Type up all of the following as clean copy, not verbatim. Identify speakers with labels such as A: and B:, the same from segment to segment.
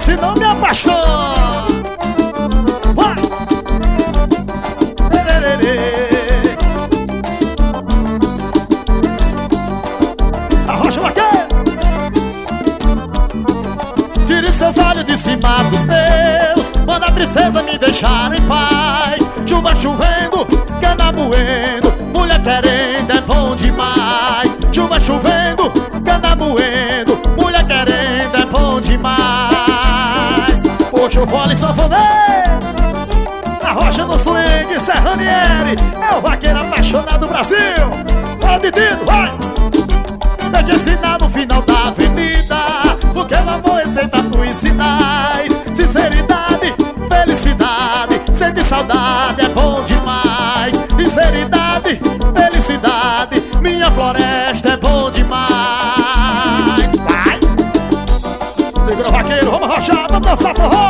A: se não me apaixona. Vai! Arrocha vaqueiro. Tire seus olhos de cima dos meus, manda a tristeza me deixar em paz. Chuva chovendo, cana moendo, mulher querendo é bom demais. Chuva chovendo, cana moendo, mulher querendo é bom demais. Puxa o fole sanfoneiro, a rocha do swing, Serranieri, é o vaqueiro apaixonado do Brasil. Bora, Didito, vai! Eu te ensinar no final da avenida, porque o amor tem tantos sinais. Sinceridade, felicidade, sente saudade, é bom demais. Sinceridade, felicidade, minha floresta é bom demais. Vai! Segura, vaqueiro, vamos rochar, vamos dançar forró.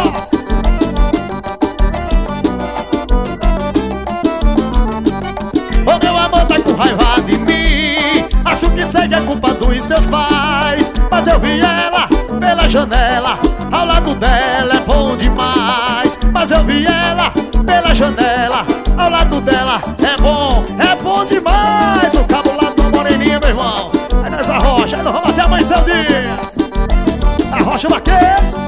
A: O meu amor tá com raiva de mim, acho que seja culpa dos seus pais. Mas eu vi ela pela janela, ao lado dela é bom demais. Mas eu vi ela pela janela, ao lado dela é bom demais. O cabo lá do moreninha, meu irmão, aí nós arrocha, aí nós vamos até amanhecer o dia. Arrocha vaqueiro.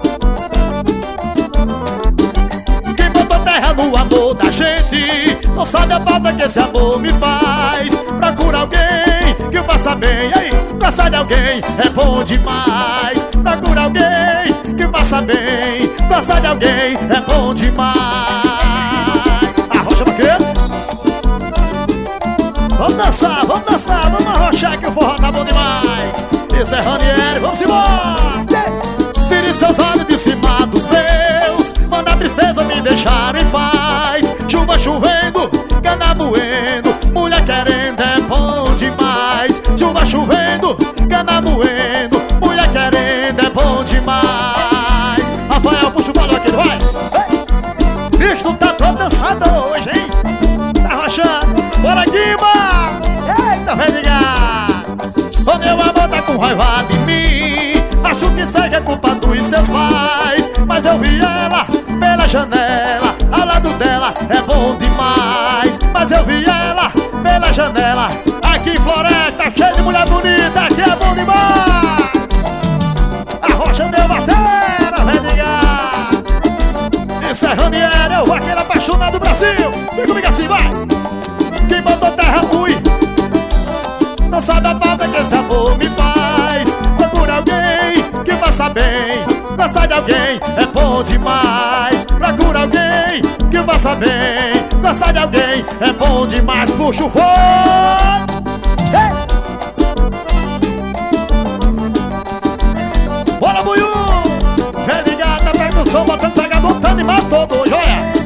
A: Quem botou terra no amor da gente não sabe a falta que esse amor me faz. Procura alguém que o faça bem, aí, gostar de alguém é bom demais. Procura alguém que o faça bem, gostar de alguém é bom demais. Arrocha vaqueiro. Vamos dançar, vamos arrochar que o forró tá bom demais. Isso é Ranieri, vamos embora. Tire seus olhos de cima dos meus, manda a tristeza me deixar em paz. Chuva chovendo, cana moendo, mulher querendo é bom demais. Chuva chovendo, cana moendo, mulher querendo é bom demais. Rafael, puxa o valor aqui, vai! Bicho, tu tá todo dançado hoje, hein? Tá rochando, bora Guima! Eita, vem ligar! O meu amor tá com raiva de mim, acho que seja culpa dos seus pais. Mas eu vi ela pela janela, ao lado dela é bom demais. Mas eu vi ela pela janela, aqui em Floresta, cheio de mulher bonita, aqui é bom demais. Arrocha meu batera, vem ligar. Isso é Ranieri, é o vaqueiro apaixonado do Brasil. Vem comigo assim, vai. Quem botou terra ruim não sabe a falta que esse amor me faz. Procura alguém que faça bem, gostar de alguém é bom demais. Procura alguém que faça bem, gostar de alguém é bom demais. Puxa o fone. Hey! Bora, Buiú! Vem ligado na percussão, botando pegador, tá animado todo hoje, olha!